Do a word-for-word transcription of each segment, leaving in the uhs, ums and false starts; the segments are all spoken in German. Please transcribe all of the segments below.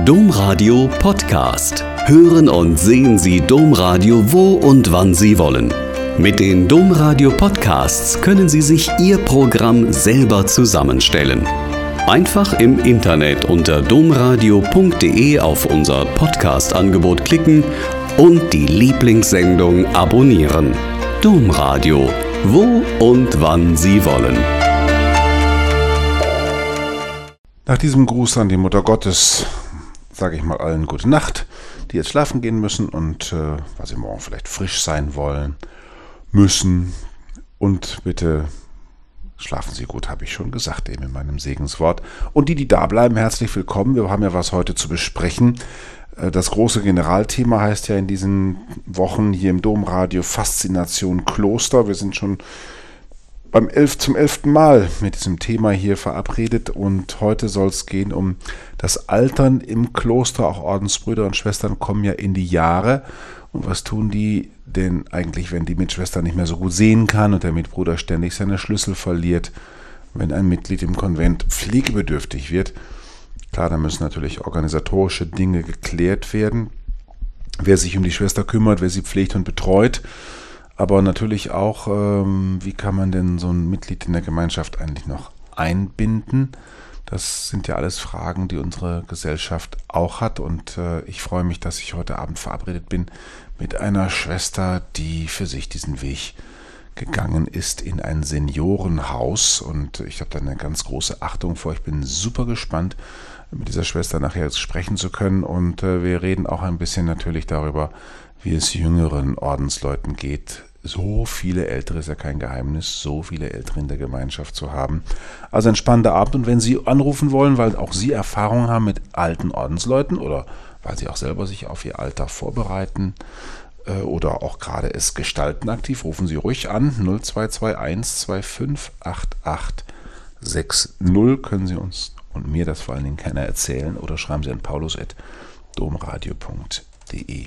Domradio Podcast. Hören und sehen Sie Domradio wo und wann Sie wollen. Mit den Domradio Podcasts können Sie sich Ihr Programm selber zusammenstellen. Einfach im Internet unter domradio punkt de auf unser Podcast-Angebot klicken und die Lieblingssendung abonnieren. Domradio, wo und wann Sie wollen. Nach diesem Gruß an die Mutter Gottes sage ich mal allen gute Nacht, die jetzt schlafen gehen müssen und äh, weil sie morgen vielleicht frisch sein wollen, müssen. Und bitte schlafen Sie gut, habe ich schon gesagt eben in meinem Segenswort. Und die, die da bleiben, herzlich willkommen. Wir haben ja was heute zu besprechen. Das große Generalthema heißt ja in diesen Wochen hier im Domradio Faszination Kloster. Wir sind schon beim elf, zum elften Mal mit diesem Thema hier verabredet und heute soll es gehen um das Altern im Kloster. Auch Ordensbrüder und Schwestern kommen ja in die Jahre. Und was tun die denn eigentlich, wenn die Mitschwester nicht mehr so gut sehen kann und der Mitbruder ständig seine Schlüssel verliert, wenn ein Mitglied im Konvent pflegebedürftig wird? Klar, da müssen natürlich organisatorische Dinge geklärt werden, wer sich um die Schwester kümmert, wer sie pflegt und betreut. Aber natürlich auch, ähm, wie kann man denn so ein Mitglied in der Gemeinschaft eigentlich noch einbinden? Das sind ja alles Fragen, die unsere Gesellschaft auch hat. Und äh, ich freue mich, dass ich heute Abend verabredet bin mit einer Schwester, die für sich diesen Weg gegangen ist in ein Seniorenhaus. Und ich habe da eine ganz große Achtung vor. Ich bin super gespannt, mit dieser Schwester nachher sprechen zu können. Und äh, wir reden auch ein bisschen natürlich darüber, wie es jüngeren Ordensleuten geht. So viele Ältere, ist ja kein Geheimnis, so viele Ältere in der Gemeinschaft zu haben. Also ein spannender Abend. Und wenn Sie anrufen wollen, weil auch Sie Erfahrung haben mit alten Ordensleuten oder weil Sie auch selber sich auf Ihr Alter vorbereiten äh, oder auch gerade es gestalten aktiv, rufen Sie ruhig an. null zwei zwei eins zwei fünf acht acht sechs null können Sie uns und mir das vor allen Dingen keiner erzählen oder schreiben Sie an paulus at domradio punkt de.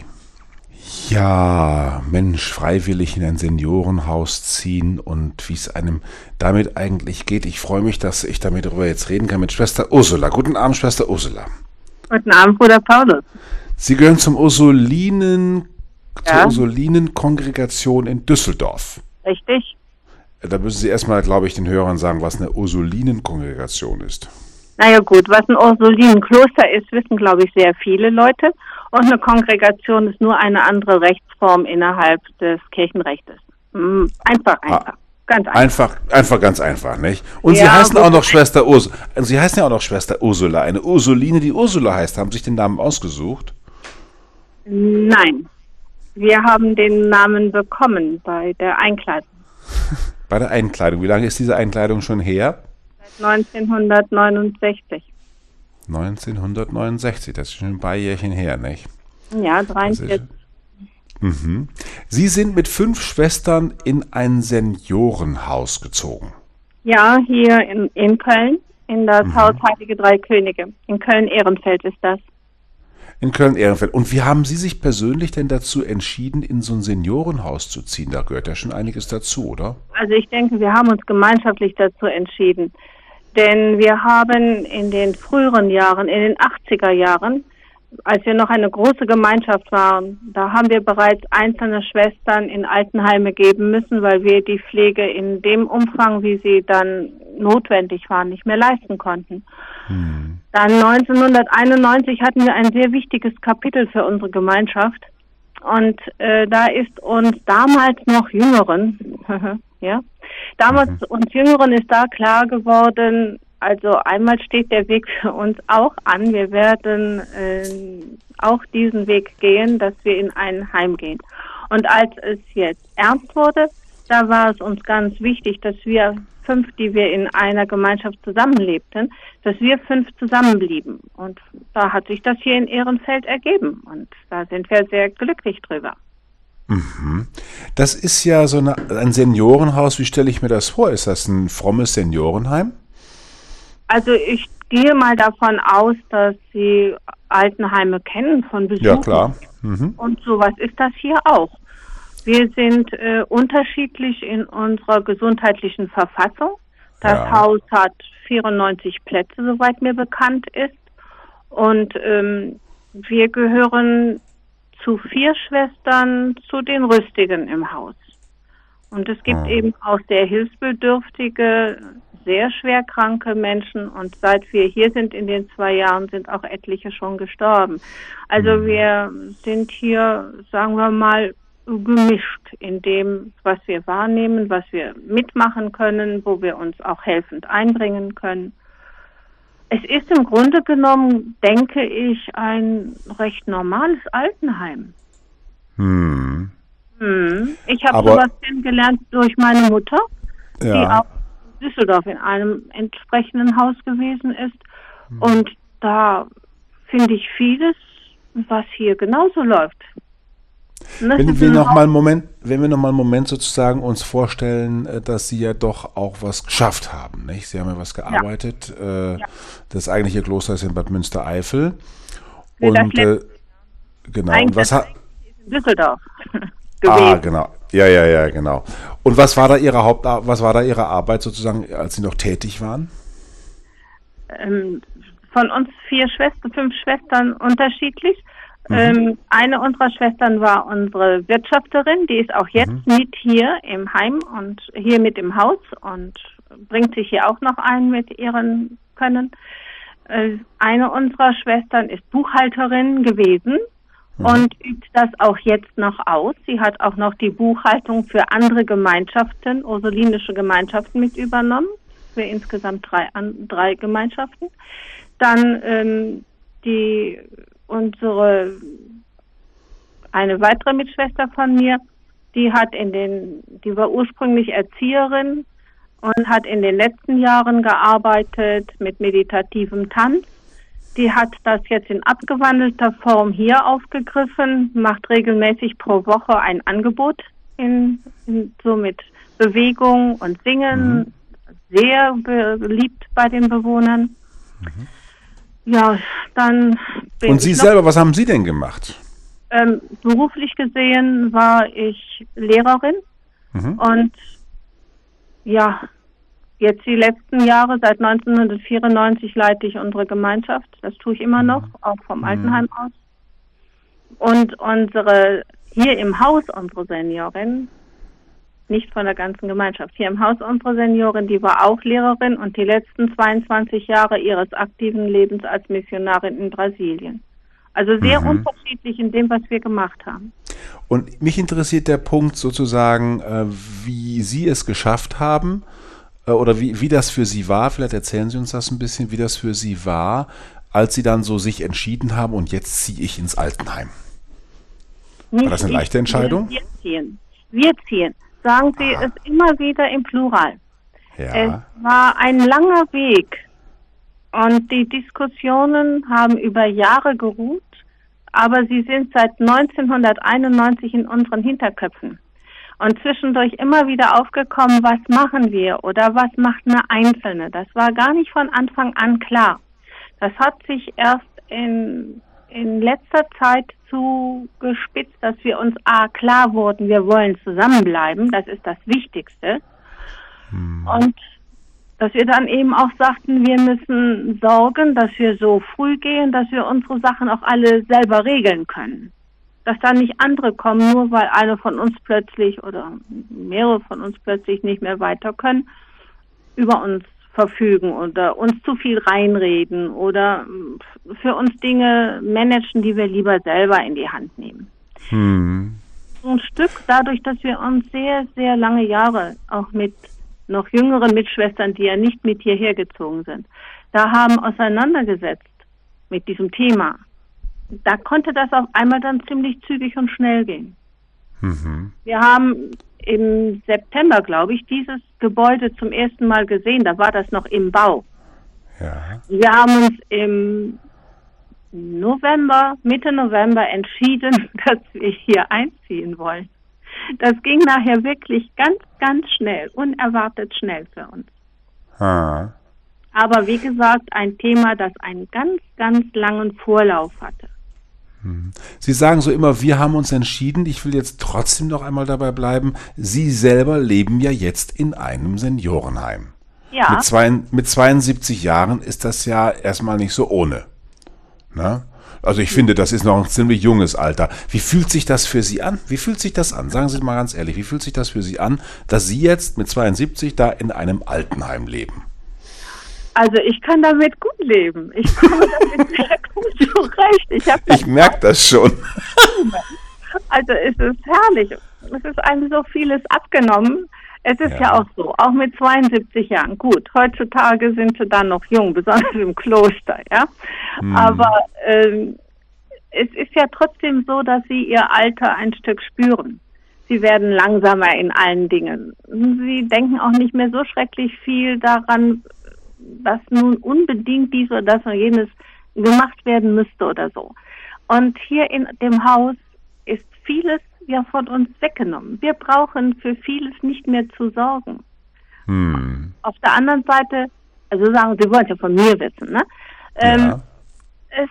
Ja, Mensch, freiwillig in ein Seniorenhaus ziehen und wie es einem damit eigentlich geht. Ich freue mich, dass ich damit darüber jetzt reden kann mit Schwester Ursula. Guten Abend, Schwester Ursula. Guten Abend, Bruder Paulus. Sie gehören zum Ursulinen, Ja. zur Ursulinen-Kongregation in Düsseldorf. Richtig? Da müssen Sie erstmal, glaube ich, den Hörern sagen, was eine Ursulinen-Kongregation ist. Naja gut, was ein Ursulinenkloster ist, wissen, glaube ich, sehr viele Leute. Und eine Kongregation ist nur eine andere Rechtsform innerhalb des Kirchenrechts. Einfach, einfach. Ah, ganz einfach. Einfach, einfach ganz einfach, nicht? Und Ja, Sie heißen gut. auch noch Schwester Ursula. Sie heißen ja auch noch Schwester Ursula. Eine Ursuline, die Ursula heißt. Haben Sie sich den Namen ausgesucht? Nein, wir haben den Namen bekommen bei der Einkleidung. Bei der Einkleidung. Wie lange ist diese Einkleidung schon her? Seit neunzehnhundertneunundsechzig. neunzehnhundertneunundsechzig, das ist schon ein paar Jährchen her, nicht? Ja, Das dreiundvierzig. ist, mhm. Sie sind mit fünf Schwestern in ein Seniorenhaus gezogen. Ja, hier in, in Köln, in das Mhm. Haus Heilige Drei Könige. In Köln-Ehrenfeld ist das. In Köln-Ehrenfeld. Und wie haben Sie sich persönlich denn dazu entschieden, in so ein Seniorenhaus zu ziehen? Da gehört ja schon einiges dazu, oder? Also ich denke, wir haben uns gemeinschaftlich dazu entschieden. Denn wir haben in den früheren Jahren, in den achtziger Jahren, als wir noch eine große Gemeinschaft waren, da haben wir bereits einzelne Schwestern in Altenheime geben müssen, weil wir die Pflege in dem Umfang, wie sie dann notwendig war, nicht mehr leisten konnten. Hm. Dann neunzehnhunderteinundneunzig hatten wir ein sehr wichtiges Kapitel für unsere Gemeinschaft. Und äh, da ist uns damals noch Jüngeren, ja, damals Mhm. uns Jüngeren ist da klar geworden, also einmal steht der Weg für uns auch an. Wir werden äh, auch diesen Weg gehen, dass wir in ein Heim gehen. Und als es jetzt ernst wurde, da war es uns ganz wichtig, dass wir fünf, die wir in einer Gemeinschaft zusammenlebten, dass wir fünf zusammenblieben. Und da hat sich das hier in Ehrenfeld ergeben. Und da sind wir sehr glücklich drüber. Mhm. Das ist ja so eine, ein Seniorenhaus. Wie stelle ich mir das vor? Ist das ein frommes Seniorenheim? Also ich gehe mal davon aus, dass Sie Altenheime kennen von Besuchen. Ja, klar. Mhm. Und sowas ist das hier auch. Wir sind äh, unterschiedlich in unserer gesundheitlichen Verfassung. Das Ja. Haus hat vierundneunzig Plätze, soweit mir bekannt ist. Und ähm, wir gehören zu vier Schwestern zu den Rüstigen im Haus. Und es gibt Ah. eben auch sehr hilfsbedürftige, sehr schwerkranke Menschen. Und seit wir hier sind in den zwei Jahren, sind auch etliche schon gestorben. Also Mhm. wir sind hier, sagen wir mal, gemischt in dem, was wir wahrnehmen, was wir mitmachen können, wo wir uns auch helfend einbringen können. Es ist im Grunde genommen, denke ich, ein recht normales Altenheim. Hm. Hm. Ich habe Aber- sowas kennengelernt durch meine Mutter, die Ja. auch in Düsseldorf in einem entsprechenden Haus gewesen ist. Hm. Und da finde ich vieles, was hier genauso läuft. Und das Wenn ist wir ein noch Haus- mal einen Moment, wenn wir noch mal einen Moment sozusagen uns vorstellen, äh, dass Sie ja doch auch was geschafft haben, nicht? Sie haben ja was gearbeitet. Äh, Ja. Das eigentliche Kloster ist in Bad Münstereifel. Nee, das Und äh, genau. Und Eigentlich was hat? in Düsseldorf Ah, gewesen. genau. Ja, ja, ja, genau. Und was war da Ihre Haupt, was war da Ihre Arbeit sozusagen, als Sie noch tätig waren? ähm, von uns vier Schwestern, fünf Schwestern unterschiedlich. Mhm. Ähm, eine unserer Schwestern war unsere Wirtschafterin, die ist auch jetzt Mhm. mit hier im Heim und hier mit im Haus und bringt sich hier auch noch ein mit ihren Können. Äh, eine unserer Schwestern ist Buchhalterin gewesen Mhm. und übt das auch jetzt noch aus. Sie hat auch noch die Buchhaltung für andere Gemeinschaften, ursulinische Gemeinschaften mit übernommen, für insgesamt drei, an, drei Gemeinschaften. Dann ähm, die unsere eine weitere Mitschwester von mir, die hat in den, die war ursprünglich Erzieherin und hat in den letzten Jahren gearbeitet mit meditativem Tanz. Die hat das jetzt in abgewandelter Form hier aufgegriffen, macht regelmäßig pro Woche ein Angebot in, in so mit Bewegung und Singen, Mhm. sehr beliebt bei den Bewohnern. Ja, dann bin Und Sie ich noch, selber, was haben Sie denn gemacht? ähm, beruflich gesehen war ich Lehrerin Mhm. und ja, jetzt die letzten Jahre, seit neunzehnhundertvierundneunzig leite ich unsere Gemeinschaft. Das tue ich immer noch, auch vom Altenheim aus. Und unsere, hier im Haus unsere Seniorin, nicht von der ganzen Gemeinschaft, hier im Haus unsere Seniorin, die war auch Lehrerin und die letzten zweiundzwanzig Jahre ihres aktiven Lebens als Missionarin in Brasilien. Also sehr Mhm. unterschiedlich in dem, was wir gemacht haben. Und mich interessiert der Punkt sozusagen, äh, wie Sie es geschafft haben äh, oder wie, wie das für Sie war. Vielleicht erzählen Sie uns das ein bisschen, wie das für Sie war, als Sie dann so sich entschieden haben und jetzt ziehe ich ins Altenheim. Nicht das eine ich, leichte Entscheidung? Wir, wir ziehen. Wir ziehen. Sagen Sie Aha. es immer wieder im Plural. Es Ja. war ein langer Weg und die Diskussionen haben über Jahre geruht, aber sie sind seit neunzehnhunderteinundneunzig in unseren Hinterköpfen. Und zwischendurch immer wieder aufgekommen, was machen wir oder was macht eine Einzelne. Das war gar nicht von Anfang an klar. Das hat sich erst in, in letzter Zeit zugespitzt, dass wir uns A, klar wurden, wir wollen zusammenbleiben, das ist das Wichtigste. Und dass wir dann eben auch sagten, wir müssen sorgen, dass wir so früh gehen, dass wir unsere Sachen auch alle selber regeln können. Dass da nicht andere kommen, nur weil eine von uns plötzlich oder mehrere von uns plötzlich nicht mehr weiter können, über uns verfügen oder uns zu viel reinreden oder für uns Dinge managen, die wir lieber selber in die Hand nehmen. Hm. So ein Stück dadurch, dass wir uns sehr, sehr lange Jahre auch mit noch jüngeren Mitschwestern, die ja nicht mit hierher gezogen sind, da haben auseinandergesetzt mit diesem Thema. Da konnte das auf einmal dann ziemlich zügig und schnell gehen. Mhm. Wir haben im September, glaube ich, dieses Gebäude zum ersten Mal gesehen. Da war das noch im Bau. Ja. Wir haben uns im November, Mitte November entschieden, dass wir hier einziehen wollen. Das ging nachher wirklich ganz, ganz schnell, unerwartet schnell für uns. Ah. Aber wie gesagt, ein Thema, das einen ganz, ganz langen Vorlauf hatte. Sie sagen so immer, wir haben uns entschieden. Ich will jetzt trotzdem noch einmal dabei bleiben. Sie selber leben ja jetzt in einem Seniorenheim. Ja, Mit, zwei, mit zweiundsiebzig Jahren ist das ja erstmal nicht so ohne. Na? Also ich finde, das ist noch ein ziemlich junges Alter. Wie fühlt sich das für Sie an? Wie fühlt sich das an? Sagen Sie mal ganz ehrlich, wie fühlt sich das für Sie an, dass Sie jetzt mit zweiundsiebzig da in einem Altenheim leben? Also ich kann damit gut leben. Ich komme damit sehr gut zurecht. Ich, ich merke das schon. Also es ist herrlich. Es ist einem so vieles abgenommen. Es ist ja. ja auch so, auch mit zweiundsiebzig Jahren. Gut, heutzutage sind sie dann noch jung, besonders im Kloster, ja. Hm. Aber ähm, es ist ja trotzdem so, dass sie ihr Alter ein Stück spüren. Sie werden langsamer in allen Dingen. Sie denken auch nicht mehr so schrecklich viel daran, dass nun unbedingt dies oder das oder jenes gemacht werden müsste oder so. Und hier in dem Haus ist vieles ja von uns weggenommen. Wir brauchen für vieles nicht mehr zu sorgen. Hm. Auf der anderen Seite, also sagen, Sie wollen ja von mir wissen, ne? Ähm, ja. es,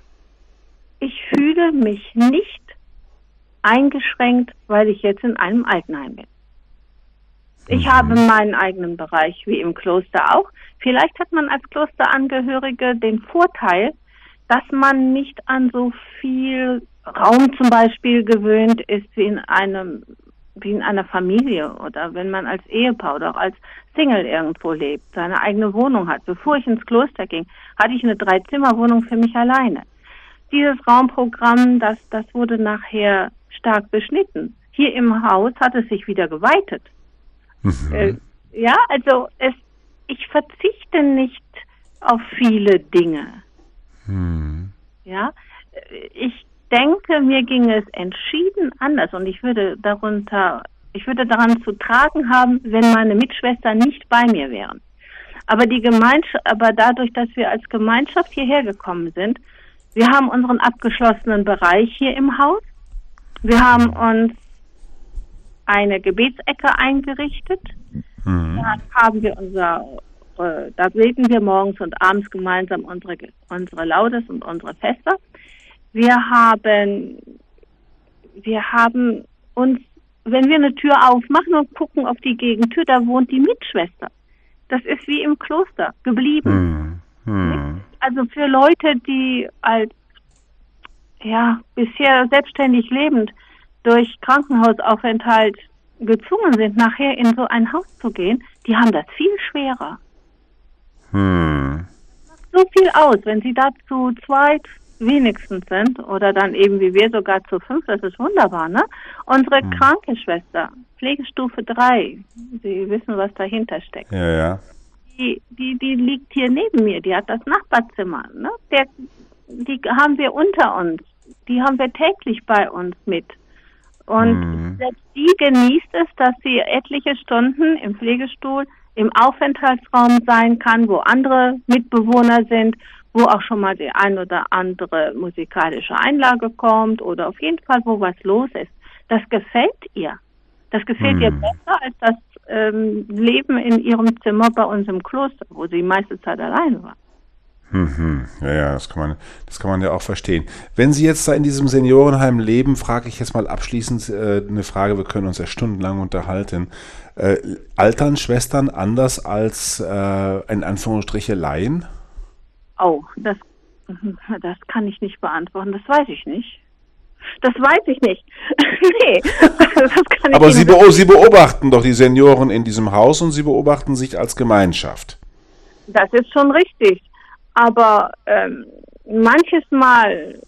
ich fühle mich nicht eingeschränkt, weil ich jetzt in einem Altenheim bin. Ich mhm. habe meinen eigenen Bereich, wie im Kloster auch. Vielleicht hat man als Klosterangehörige den Vorteil, dass man nicht an so viel Raum zum Beispiel gewöhnt ist wie in einem, wie in einer Familie oder wenn man als Ehepaar oder auch als Single irgendwo lebt, seine eigene Wohnung hat. Bevor ich ins Kloster ging, hatte ich eine Dreizimmerwohnung für mich alleine. Dieses Raumprogramm, das, das wurde nachher stark beschnitten. Hier im Haus hat es sich wieder geweitet. Mhm. Äh, ja, also es, ich verzichte nicht auf viele Dinge. Mhm. Ja, ich denke, mir ging es entschieden anders und ich würde darunter, ich würde daran zu tragen haben, wenn meine Mitschwestern nicht bei mir wären. Aber die Gemeinschaft, aber dadurch, dass wir als Gemeinschaft hierher gekommen sind, wir haben unseren abgeschlossenen Bereich hier im Haus. Wir haben uns eine Gebetsecke eingerichtet. Mhm. Da haben wir unser, äh, da beten wir morgens und abends gemeinsam unsere, unsere Laudes und unsere Feste. Wir haben, wir haben uns, wenn wir eine Tür aufmachen und gucken auf die Gegentür, da wohnt die Mitschwester. Das ist wie im Kloster geblieben. Hm. Hm. Also für Leute, die als, ja, bisher selbstständig lebend durch Krankenhausaufenthalt gezwungen sind, nachher in so ein Haus zu gehen, die haben das viel schwerer. Hm. So viel aus, wenn sie da zu zweit wenigstens sind oder dann eben wie wir sogar zu fünf, das ist wunderbar, ne? Unsere hm. kranke Schwester, Pflegestufe drei, Sie wissen, was dahinter steckt. Ja, ja. Die, die, die liegt hier neben mir, die hat das Nachbarzimmer, ne? Der, die haben wir unter uns, die haben wir täglich bei uns mit. Und hm. selbst die genießt es, dass sie etliche Stunden im Pflegestuhl, im Aufenthaltsraum sein kann, wo andere Mitbewohner sind, wo auch schon mal die ein oder andere musikalische Einlage kommt oder auf jeden Fall, wo was los ist. Das gefällt ihr. Das gefällt hm. ihr besser als das ähm, Leben in ihrem Zimmer bei uns im Kloster, wo sie die meiste Zeit alleine war. Mhm. Ja, ja, das kann man, das kann man ja auch verstehen. Wenn Sie jetzt da in diesem Seniorenheim leben, frage ich jetzt mal abschließend äh, eine Frage, wir können uns ja stundenlang unterhalten. Äh, altern Schwestern anders als äh, in Anführungsstriche Laien? Oh, das, das kann ich nicht beantworten, das weiß ich nicht. Das weiß ich nicht. Nee. Das kann ich Aber Sie, be- Sie beobachten doch die Senioren in diesem Haus und Sie beobachten sich als Gemeinschaft. Das ist schon richtig. Aber ähm, manches Mal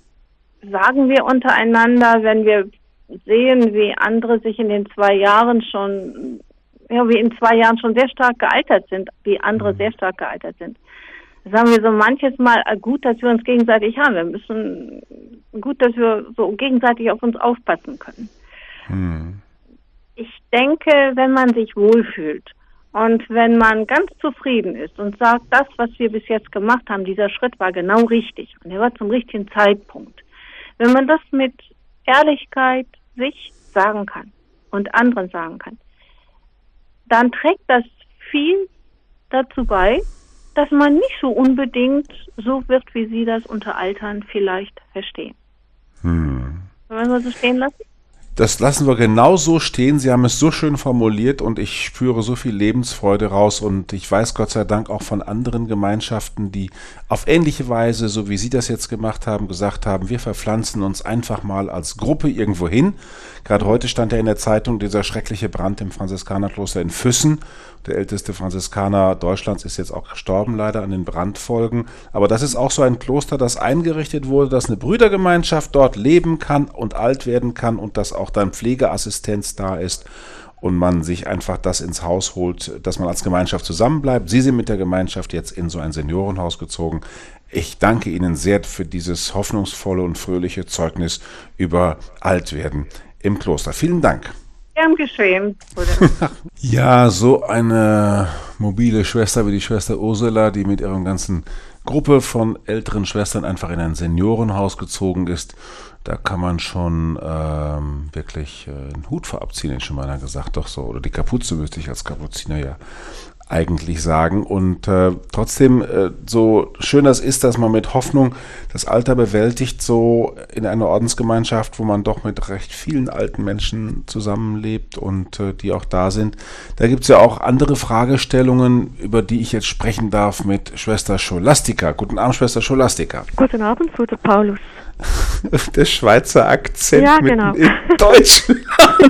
sagen wir untereinander, wenn wir sehen, wie andere sich in den zwei Jahren schon, ja, wie in zwei Jahren schon sehr stark gealtert sind, wie andere sehr stark gealtert sind, sagen wir so manches Mal, gut, dass wir uns gegenseitig haben. Wir müssen, gut, dass wir so gegenseitig auf uns aufpassen können. Hm. Ich denke, wenn man sich wohlfühlt und wenn man ganz zufrieden ist und sagt, das, was wir bis jetzt gemacht haben, dieser Schritt war genau richtig und er war zum richtigen Zeitpunkt. Wenn man das mit Ehrlichkeit sich sagen kann und anderen sagen kann, dann trägt das viel dazu bei, dass man nicht so unbedingt so wird, wie Sie das unter Altern vielleicht verstehen. Hm. Wollen wir so stehen lassen? Das lassen wir genau so stehen. Sie haben es so schön formuliert und ich spüre so viel Lebensfreude raus und ich weiß Gott sei Dank auch von anderen Gemeinschaften, die auf ähnliche Weise, so wie Sie das jetzt gemacht haben, gesagt haben, wir verpflanzen uns einfach mal als Gruppe irgendwo hin. Gerade heute stand ja in der Zeitung dieser schreckliche Brand im Franziskanerkloster in Füssen. Der älteste Franziskaner Deutschlands ist jetzt auch gestorben, leider an den Brandfolgen. Aber das ist auch so ein Kloster, das eingerichtet wurde, dass eine Brüdergemeinschaft dort leben kann und alt werden kann und dass auch dann Pflegeassistenz da ist und man sich einfach das ins Haus holt, dass man als Gemeinschaft zusammenbleibt. Sie sind mit der Gemeinschaft jetzt in so ein Seniorenhaus gezogen. Ich danke Ihnen sehr für dieses hoffnungsvolle und fröhliche Zeugnis über Altwerden im Kloster. Vielen Dank. Gern geschehen. Ja, so eine mobile Schwester wie die Schwester Ursula, die mit ihrer ganzen Gruppe von älteren Schwestern einfach in ein Seniorenhaus gezogen ist, da kann man schon ähm, wirklich äh, einen Hut vor abziehen, hätte ich schon mal gesagt, doch so. Oder die Kapuze müsste ich als Kapuziner ja eigentlich sagen. Und äh, trotzdem, äh, so schön das ist, dass man mit Hoffnung das Alter bewältigt, so in einer Ordensgemeinschaft, wo man doch mit recht vielen alten Menschen zusammenlebt und äh, die auch da sind. Da gibt es ja auch andere Fragestellungen, über die ich jetzt sprechen darf mit Schwester Scholastika. Guten Abend, Schwester Scholastika. Guten Abend, Bruder Paulus. Der Schweizer Akzent ja, mitten genau. in Deutschland.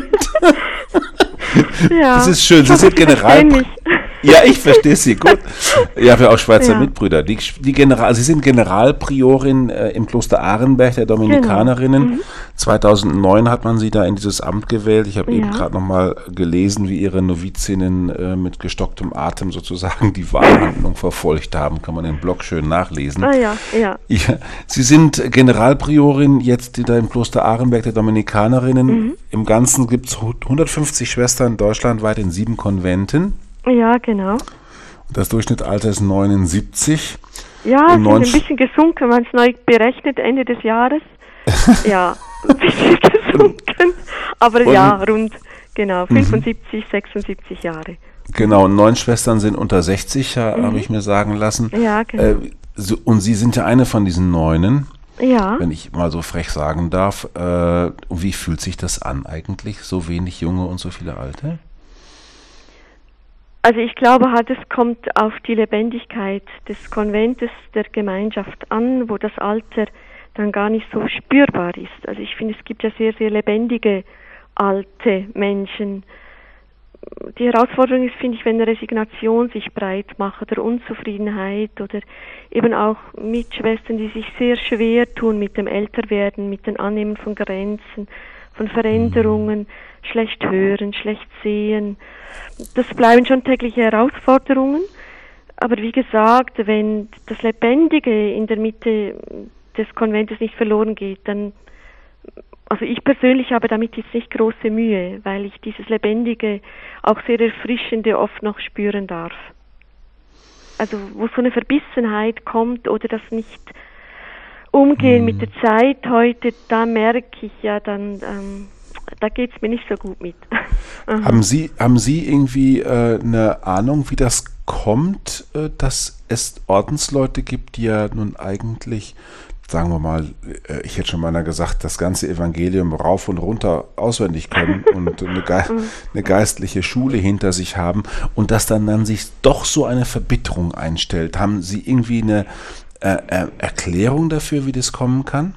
Ja, das ist schön. Sie sind General. Ja, ich verstehe Sie gut. Ich habe ja auch Schweizer ja. Mitbrüder. Die, die General, Sie sind Generalpriorin äh, im Kloster Ahrenberg der Dominikanerinnen. Genau. Mhm. zweitausendneun hat man Sie da in dieses Amt gewählt. Ich habe ja. eben gerade nochmal gelesen, wie Ihre Novizinnen äh, mit gestocktem Atem sozusagen die Wahlhandlung verfolgt haben. Kann man im Blog schön nachlesen. Ah ja, ja. ja. Sie sind Generalpriorin jetzt da im Kloster Ahrenberg der Dominikanerinnen. Mhm. Im Ganzen gibt es hundertfünfzig Schwestern deutschlandweit in sieben Konventen. Ja, genau. Das Durchschnittsalter ist neunundsiebzig. Ja, es ist ein bisschen gesunken, man es neu berechnet Ende des Jahres. Ja, ein bisschen gesunken, aber und ja, rund, genau, fünfundsiebzig, mhm. sechsundsiebzig Jahre. Genau, und neun Schwestern sind unter sechzig, mhm. habe ich mir sagen lassen. Ja, genau. Äh, so, und Sie sind ja eine von diesen Neunen, ja. wenn ich mal so frech sagen darf. Äh, wie fühlt sich das an eigentlich, so wenig Junge und so viele Alte? Also ich glaube halt, es kommt auf die Lebendigkeit des Konventes, der Gemeinschaft an, wo das Alter dann gar nicht so spürbar ist. Also ich finde, es gibt ja sehr, sehr lebendige alte Menschen. Die Herausforderung ist, finde ich, wenn Resignation sich breit macht oder Unzufriedenheit oder eben auch Mitschwestern, die sich sehr schwer tun mit dem Älterwerden, mit dem Annehmen von Grenzen, von Veränderungen, schlecht hören, schlecht sehen. Das bleiben schon tägliche Herausforderungen. Aber wie gesagt, wenn das Lebendige in der Mitte des Konventes nicht verloren geht, dann, also ich persönlich habe damit jetzt nicht große Mühe, weil ich dieses Lebendige, auch sehr Erfrischende oft noch spüren darf. Also wo so eine Verbissenheit kommt oder das nicht umgehen hm. mit der Zeit heute, da merke ich ja dann, ähm, da geht es mir nicht so gut mit. haben Sie, haben Sie irgendwie äh, eine Ahnung, wie das kommt, äh, dass es Ordensleute gibt, die ja nun eigentlich, sagen wir mal, äh, ich hätte schon mal gesagt, das ganze Evangelium rauf und runter auswendig können und eine, Ge- eine geistliche Schule hinter sich haben und dass dann, dann sich doch so eine Verbitterung einstellt? Haben Sie irgendwie eine äh, äh, Erklärung dafür, wie das kommen kann?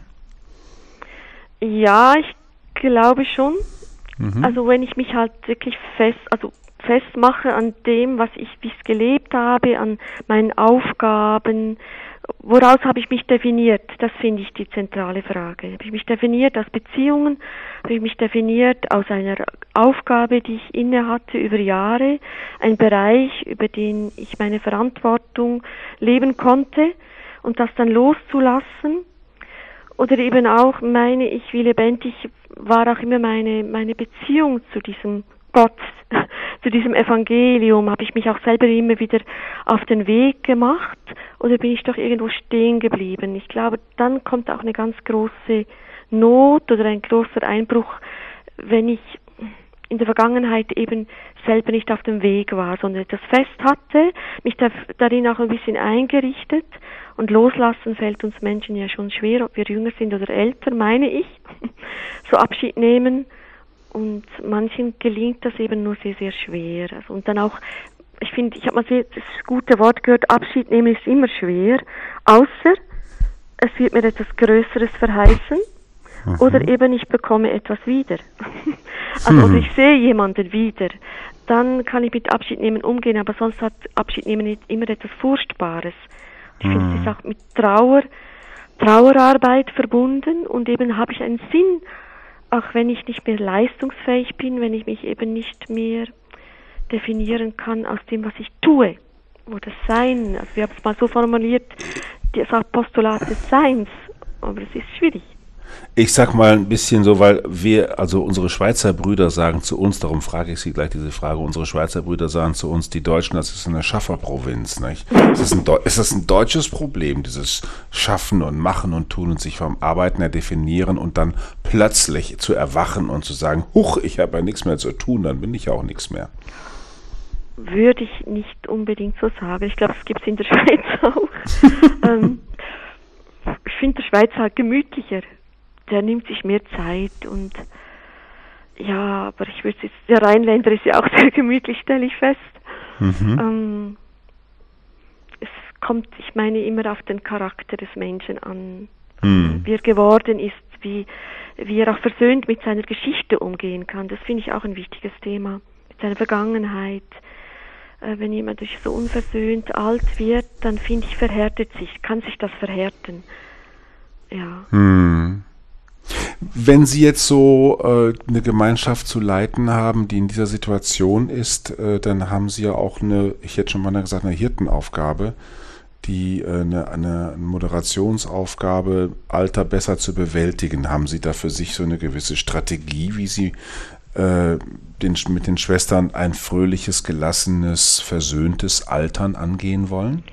Ja, ich glaube schon. Mhm. Also wenn ich mich halt wirklich fest, also festmache an dem, was ich bis gelebt habe, an meinen Aufgaben, woraus habe ich mich definiert? Das finde ich die zentrale Frage. Habe ich mich definiert aus Beziehungen? Habe ich mich definiert aus einer Aufgabe, die ich inne hatte über Jahre? Ein Bereich, über den ich meine Verantwortung leben konnte und das dann loszulassen? Oder eben auch meine ich, wie lebendig war auch immer meine, meine Beziehung zu diesem Gott, zu diesem Evangelium. Habe ich mich auch selber immer wieder auf den Weg gemacht oder bin ich doch irgendwo stehen geblieben? Ich glaube, dann kommt auch eine ganz große Not oder ein großer Einbruch, wenn ich in der Vergangenheit eben selber nicht auf dem Weg war, sondern etwas fest hatte, mich da, darin auch ein bisschen eingerichtet. Und loslassen fällt uns Menschen ja schon schwer, ob wir jünger sind oder älter, meine ich. So Abschied nehmen Und manchen gelingt das eben nur sehr, sehr schwer. Also, und dann auch, ich finde, ich habe mal sehr, das gute Wort gehört, Abschied nehmen ist immer schwer, außer es wird mir etwas Größeres verheißen, mhm. oder eben ich bekomme etwas wieder. Also mhm. oder ich sehe jemanden wieder. Dann kann ich mit Abschied nehmen umgehen, aber sonst hat Abschied nehmen nicht immer etwas Furchtbares. Ich mhm. finde, es ist auch mit Trauer, Trauerarbeit verbunden und eben habe ich einen Sinn, auch wenn ich nicht mehr leistungsfähig bin, wenn ich mich eben nicht mehr definieren kann aus dem, was ich tue. Oder Sein, also wir haben es mal so formuliert, das Postulat des Seins, aber es ist schwierig. Ich sag mal ein bisschen so, weil wir, also unsere Schweizer Brüder sagen zu uns, darum frage ich Sie gleich diese Frage, unsere Schweizer Brüder sagen zu uns, die Deutschen, das ist eine Schafferprovinz, nicht? Ist das ein, ist das ein deutsches Problem, dieses Schaffen und Machen und Tun und sich vom Arbeiten her definieren und dann plötzlich zu erwachen und zu sagen, huch, ich habe ja nichts mehr zu tun, dann bin ich ja auch nichts mehr. Würde ich nicht unbedingt so sagen. Ich glaube, es gibt es in der Schweiz auch. ähm, ich finde der Schweiz halt gemütlicher. Der nimmt sich mehr Zeit und ja, aber ich würde jetzt, der Rheinländer ist ja auch sehr gemütlich, stelle ich fest. Mhm. Ähm, es kommt, ich meine, immer auf den Charakter des Menschen an, mhm. wie er geworden ist, wie, wie er auch versöhnt mit seiner Geschichte umgehen kann. Das finde ich auch ein wichtiges Thema, mit seiner Vergangenheit. Äh, wenn jemand so unversöhnt alt wird, dann finde ich, verhärtet sich, kann sich das verhärten. Ja. Mhm. Wenn Sie jetzt so äh, eine Gemeinschaft zu leiten haben, die in dieser Situation ist, äh, dann haben Sie ja auch eine, ich hätte schon mal gesagt, eine Hirtenaufgabe, die äh, eine, eine Moderationsaufgabe, Alter besser zu bewältigen. Haben Sie da für sich so eine gewisse Strategie, wie Sie äh, den, mit den Schwestern ein fröhliches, gelassenes, versöhntes Altern angehen wollen?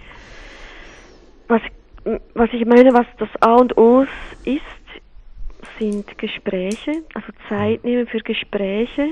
Was, was ich meine, was das A und O ist, sind Gespräche, also Zeit nehmen für Gespräche.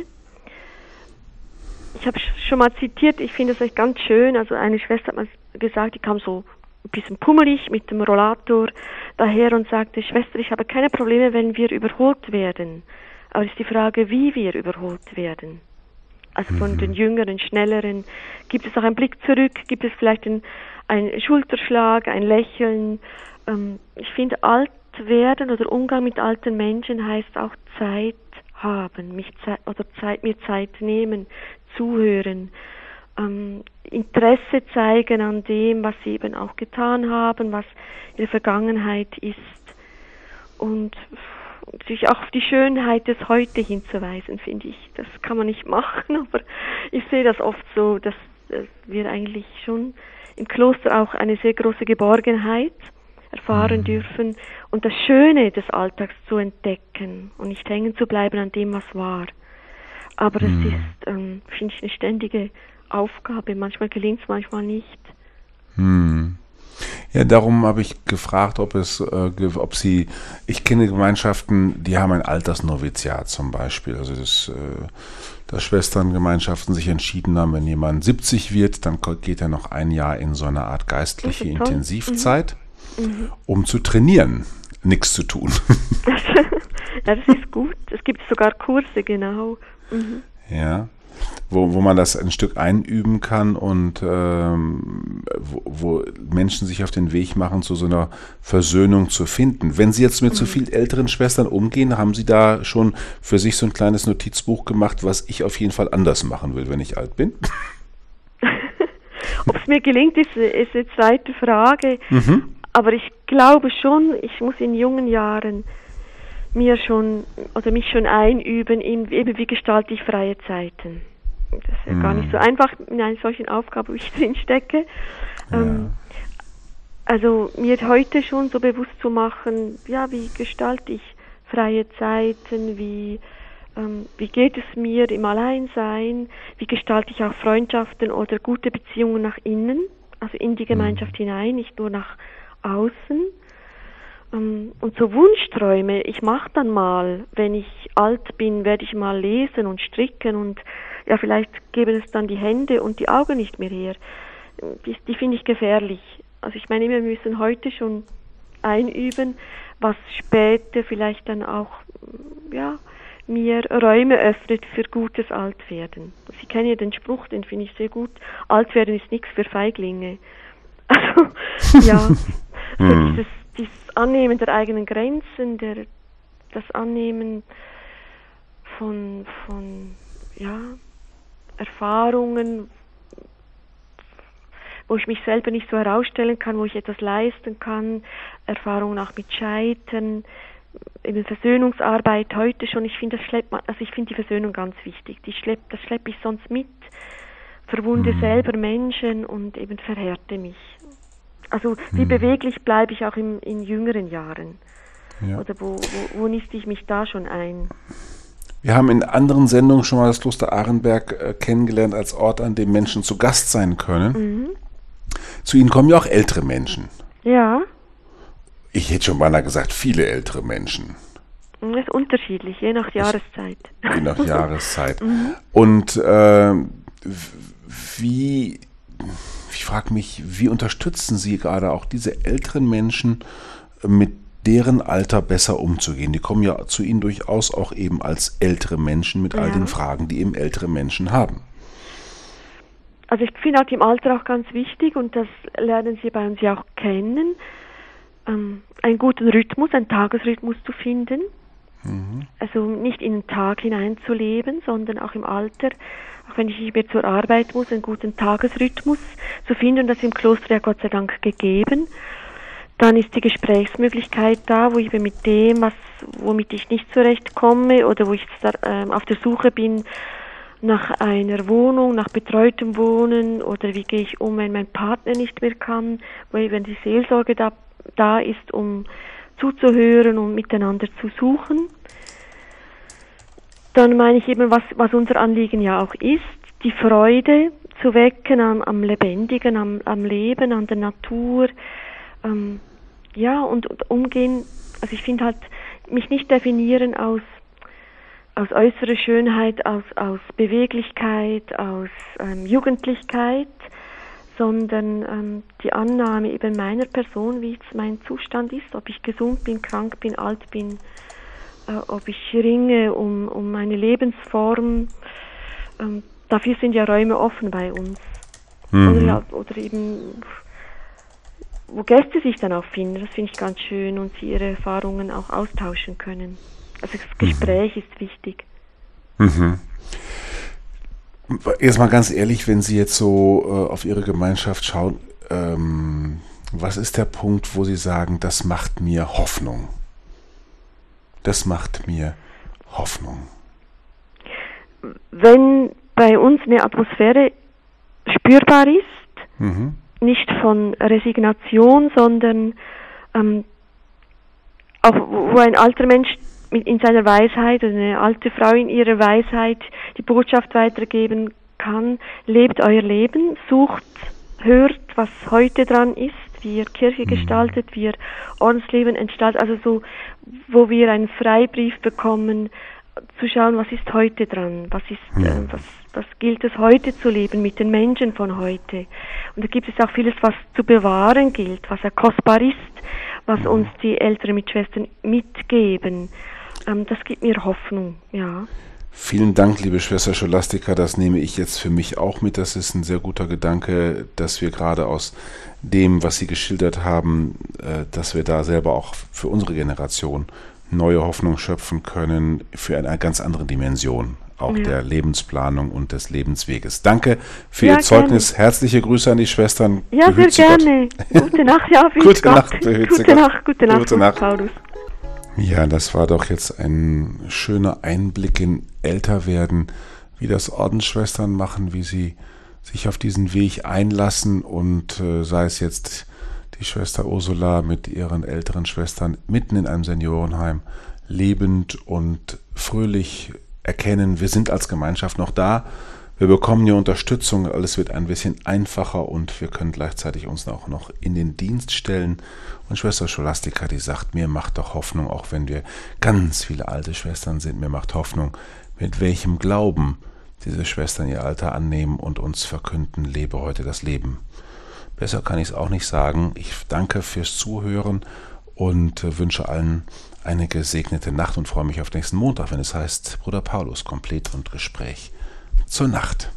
Ich habe schon mal zitiert, ich finde es echt ganz schön, also eine Schwester hat mal gesagt, die kam so ein bisschen pummelig mit dem Rollator daher und sagte, Schwester, ich habe keine Probleme, wenn wir überholt werden. Aber es ist die Frage, wie wir überholt werden. Also von mhm. den Jüngeren, Schnelleren. Gibt es auch einen Blick zurück? Gibt es vielleicht einen, einen Schulterschlag, ein Lächeln? Ähm, ich finde, alt werden oder Umgang mit alten Menschen heißt auch Zeit haben, mich Zeit, oder Zeit, mir Zeit nehmen, zuhören, ähm, Interesse zeigen an dem, was sie eben auch getan haben, was in der Vergangenheit ist und sich auch auf die Schönheit des Heute hinzuweisen, finde ich. Das kann man nicht machen, aber ich sehe das oft so, dass wir eigentlich schon im Kloster auch eine sehr große Geborgenheit erfahren dürfen und das Schöne des Alltags zu entdecken und nicht hängen zu bleiben an dem, was war. Aber es mm. ist, ähm, finde ich, eine ständige Aufgabe. Manchmal gelingt es, manchmal nicht. Mm. Ja, darum habe ich gefragt, ob es, äh, ob Sie, ich kenne Gemeinschaften, die haben ein Altersnoviziat zum Beispiel, also das, äh, dass Schwesterngemeinschaften sich entschieden haben, wenn jemand siebzig wird, dann geht er noch ein Jahr in so eine Art geistliche Intensivzeit. Mhm. Mhm. Um zu trainieren, nichts zu tun. Ja, das ist gut. Es gibt sogar Kurse, genau. Mhm. Ja, wo, wo man das ein Stück einüben kann und ähm, wo, wo Menschen sich auf den Weg machen, zu so einer Versöhnung zu finden. Wenn Sie jetzt mit mhm. so viel älteren Schwestern umgehen, haben Sie da schon für sich so ein kleines Notizbuch gemacht, was ich auf jeden Fall anders machen will, wenn ich alt bin? Ob es mir gelingt, ist, ist eine zweite Frage. Mhm. Aber ich glaube schon, ich muss in jungen Jahren mir schon oder mich schon einüben, in, eben wie gestalte ich freie Zeiten. Das ist ja mm. gar nicht so einfach in einer solchen Aufgabe, wie ich drin stecke. Ja. Ähm, also mir heute schon so bewusst zu machen, ja, wie gestalte ich freie Zeiten, wie, ähm, wie geht es mir im Alleinsein, wie gestalte ich auch Freundschaften oder gute Beziehungen nach innen, also in die Gemeinschaft mm. hinein, nicht nur nach außen. Und so Wunschträume, ich mache dann mal, wenn ich alt bin, werde ich mal lesen und stricken und ja, vielleicht geben es dann die Hände und die Augen nicht mehr her. Die, die finde ich gefährlich. Also ich meine, wir müssen heute schon einüben, was später vielleicht dann auch ja, mir Räume öffnet für gutes Altwerden. Sie kennen ja den Spruch, den finde ich sehr gut, Altwerden ist nichts für Feiglinge. Also, ja, so dieses, dieses Annehmen der eigenen Grenzen, der, das Annehmen von, von ja, Erfahrungen, wo ich mich selber nicht so herausstellen kann, wo ich etwas leisten kann, Erfahrungen auch mit Scheitern, eben Versöhnungsarbeit heute schon. Ich finde, das schleppt man, also ich finde die Versöhnung ganz wichtig. Die schlepp, das schleppe ich sonst mit, verwunde mhm. selber Menschen und eben verhärte mich. Also wie mhm. beweglich bleibe ich auch im, in jüngeren Jahren? Ja. Oder wo, wo, wo niste ich mich da schon ein? Wir haben in anderen Sendungen schon mal das Kloster Arenberg äh, kennengelernt als Ort, an dem Menschen zu Gast sein können. Mhm. Zu Ihnen kommen ja auch ältere Menschen. Ja. Ich hätte schon beinahe gesagt, viele ältere Menschen. Das ist unterschiedlich, je nach Jahreszeit. Je nach Jahreszeit. mhm. Und äh, wie, ich frage mich, wie unterstützen Sie gerade auch diese älteren Menschen, mit deren Alter besser umzugehen? Die kommen ja zu Ihnen durchaus auch eben als ältere Menschen mit ja. all den Fragen, die eben ältere Menschen haben. Also ich finde halt im Alter auch ganz wichtig, und das lernen Sie bei uns ja auch kennen, ähm, einen guten Rhythmus, einen Tagesrhythmus zu finden. Mhm. Also nicht in den Tag hineinzuleben, sondern auch im Alter, auch wenn ich nicht mehr zur Arbeit muss, einen guten Tagesrhythmus zu finden. Und das ist im Kloster ja Gott sei Dank gegeben. Dann ist die Gesprächsmöglichkeit da, wo ich mit dem, was, womit ich nicht zurechtkomme oder wo ich äh, auf der Suche bin nach einer Wohnung, nach betreutem Wohnen, oder wie gehe ich um, wenn mein Partner nicht mehr kann, weil wenn die Seelsorge da, da ist, um zuzuhören und miteinander zu suchen. Dann meine ich eben, was, was unser Anliegen ja auch ist, die Freude zu wecken am, am Lebendigen, am, am Leben, an der Natur, ähm, ja, und, und umgehen, also ich finde halt, mich nicht definieren aus, aus äußerer Schönheit, aus, aus Beweglichkeit, aus ähm, Jugendlichkeit, sondern ähm, die Annahme eben meiner Person, wie jetzt mein Zustand ist, ob ich gesund bin, krank bin, alt bin, äh, ob ich ringe um, um meine Lebensform. Ähm, dafür sind ja Räume offen bei uns. Mhm. Oder, ja, oder eben, wo Gäste sich dann auch finden, das finde ich ganz schön, und sie ihre Erfahrungen auch austauschen können. Also das Gespräch mhm. ist wichtig. Mhm. Jetzt mal ganz ehrlich, wenn Sie jetzt so äh, auf Ihre Gemeinschaft schauen, ähm, was ist der Punkt, wo Sie sagen, das macht mir Hoffnung? Das macht mir Hoffnung. Wenn bei uns eine Atmosphäre spürbar ist, mhm. nicht von Resignation, sondern ähm, auch wo ein alter Mensch in seiner Weisheit, oder eine alte Frau in ihrer Weisheit die Botschaft weitergeben kann: Lebt euer Leben, sucht, hört, was heute dran ist, wie ihr Kirche gestaltet, wie ihr Ordensleben gestaltet, also so, wo wir einen Freibrief bekommen, zu schauen, was ist heute dran, was ist, äh, was, was gilt es heute zu leben mit den Menschen von heute. Und da gibt es auch vieles, was zu bewahren gilt, was ja kostbar ist, was uns die älteren Mitschwestern mitgeben. Ähm, das gibt mir Hoffnung, ja. Vielen Dank, liebe Schwester Scholastika, das nehme ich jetzt für mich auch mit. Das ist ein sehr guter Gedanke, dass wir gerade aus dem, was Sie geschildert haben, äh, dass wir da selber auch für unsere Generation neue Hoffnung schöpfen können für eine ganz andere Dimension, auch ja. der Lebensplanung und des Lebensweges. Danke für ja, Ihr Zeugnis. Gerne. Herzliche Grüße an die Schwestern. Ja, Behüt sehr gerne. Gute Nacht, ja, Gute Gott. Nacht, Gute Nacht, gute Nacht, gute Nacht, Paulus. Ja, das war doch jetzt ein schöner Einblick in Älterwerden, wie das Ordensschwestern machen, wie sie sich auf diesen Weg einlassen, und äh, sei es jetzt die Schwester Ursula mit ihren älteren Schwestern mitten in einem Seniorenheim lebend und fröhlich erkennen, wir sind als Gemeinschaft noch da, wir bekommen hier Unterstützung, alles wird ein bisschen einfacher und wir können gleichzeitig uns auch noch in den Dienst stellen. Und Schwester Scholastika, die sagt, mir macht doch Hoffnung, auch wenn wir ganz viele alte Schwestern sind, mir macht Hoffnung, mit welchem Glauben diese Schwestern ihr Alter annehmen und uns verkünden, lebe heute das Leben. Besser kann ich es auch nicht sagen. Ich danke fürs Zuhören und äh, wünsche allen eine gesegnete Nacht und freue mich auf nächsten Montag, wenn es heißt Bruder Paulus, Komplett und Gespräch zur Nacht.